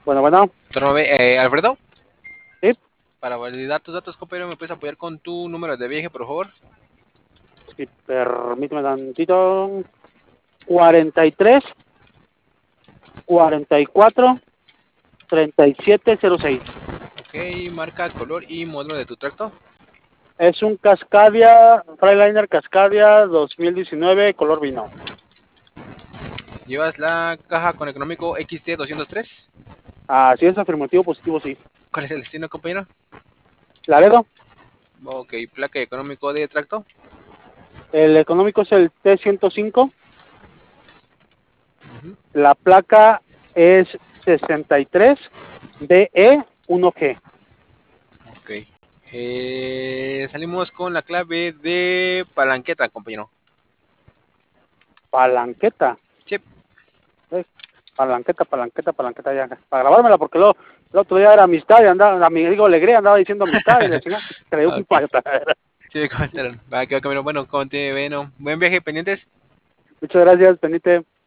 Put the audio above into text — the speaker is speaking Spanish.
Bueno. Alfredo, Sí, para validar tus datos, compañero, ¿me puedes apoyar con tu número de viaje, por favor? sí, permíteme tantito. 43, 44, 3706. Ok, marca, color y modelo de tu tracto. Es un Cascadia, Freightliner Cascadia 2019, color vino. ¿Llevas la caja con económico XT203? Así es, afirmativo, positivo, sí. ¿Cuál es el destino, compañero? Laredo, Ok, placa económico de tracto. el económico es el T105. La placa es 63 DE1G. Ok. Salimos con la clave de palanqueta, compañero. Palanqueta. Sí. Palanqueta, ya. Para grabármela, porque el otro día era amistad y andaba, digo, alegría, andaba diciendo amistad y le chingada, creó un Ok. palanqueta. Sí, me comentaron. Va, que va, camino. Bueno, bueno, buen viaje, pendientes. Muchas gracias, Benítez.